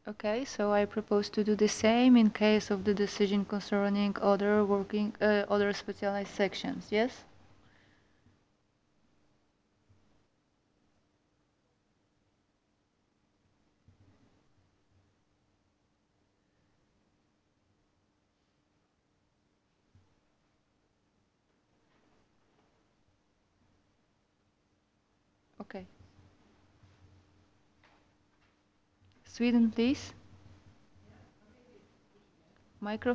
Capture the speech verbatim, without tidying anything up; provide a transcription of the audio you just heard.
Okay, so I propose to do the same in case of the decision concerning other working, uh, other specialized sections, yes? Okay. Sweden, please. Micro